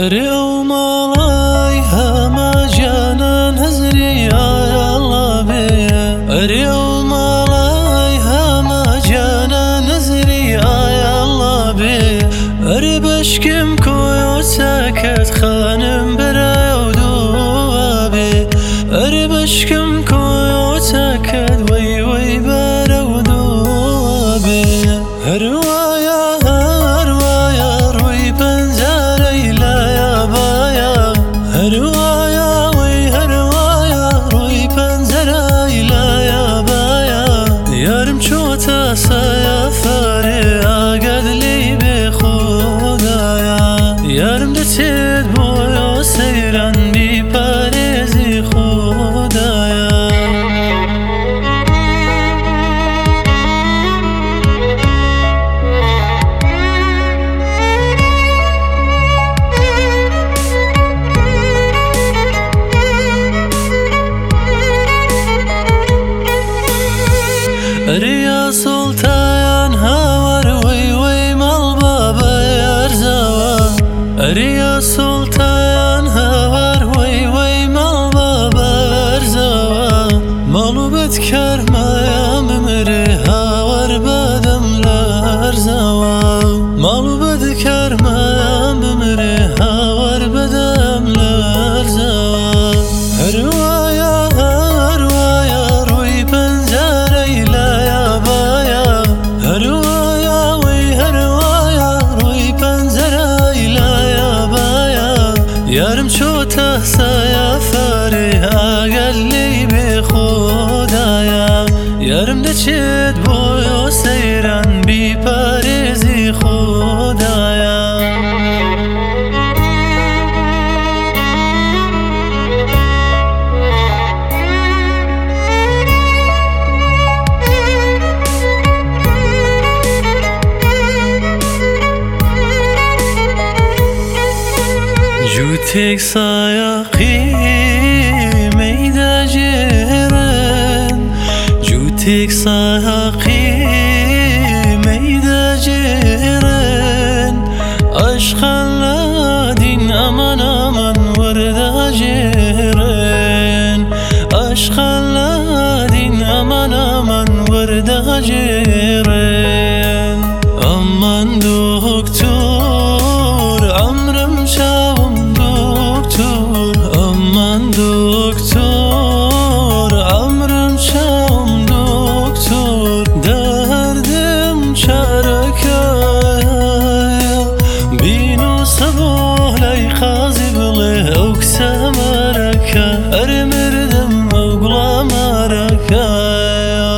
أريو مالاي هما جانا نزري يا الله بيا أريو مالاي هما جانا نزري يا الله بيا أري بشكم كويو ساكت خانم برايو دوابي أري بشكم كويو ساكت وي وي برايو دوابي هروايا هروايا روي بنزاري لا يا بايا هروايا وي هروايا روي بنزاري لا يا بايا يارم شوتا سايا فاري قد لي بخدايا يارم دتيت بويو سيران بي باريزي خدايا أريا سلطان هاور وي وي مال بابا يرزوا أريا سلطان هاور وي وي مال بابا يرزوا مالو بتكر ما يا ممري هاور بدم لرزوا مالو بتكر ما يا ممري هاور بدم لرزوا هروايا هروايا روي بنزاري لا يا بايا هروايا وي هروايا روي بنزاري لا يا بايا يارم شوتا سايا فاري قال لي بخدايا يارم دچيت بويو سيران بي باريزي خدايا جوتك سايقي ميدا جيران جوتك سايقي ميدا جيران عشقا لادين امان امان وردا جيران عشقا لادين امان امان وردا جيران امان دكتور عمرم شاوم دكتور امان دكتور عمرم شاوم دكتور دردم شاركايا بينو صبوح لاي خازي بلي اوكسا مركا ارمردم اوغلا مركايا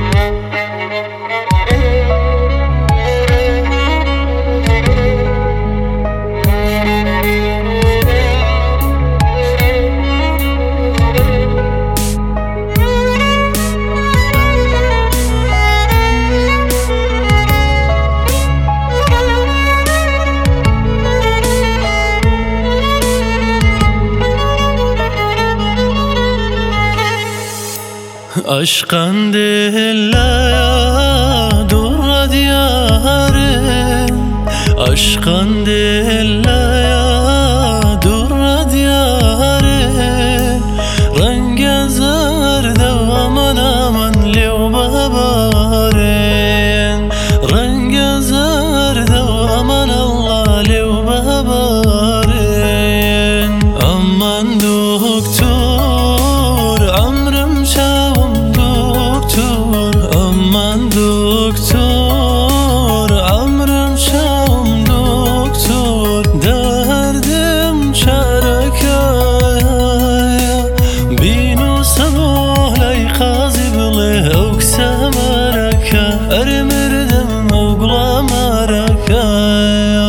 عشقا دلیا دور دیارن عشقا دلیا دور دیارن رنگ زرد و امان امان لیو ببارن رنگ زرد و امان الله لیو ببارن امان دکتور عمرم شاوم دكتور امان دكتور عمرم شاوم دكتور دردم شاركايا بينو صبوح لاي خازي بلي اوكسا مركا ارمردم اوغلا مركايا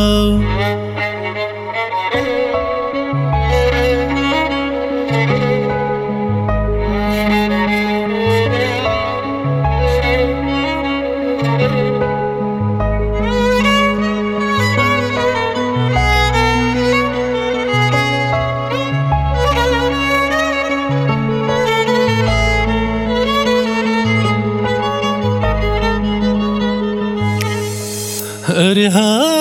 أريها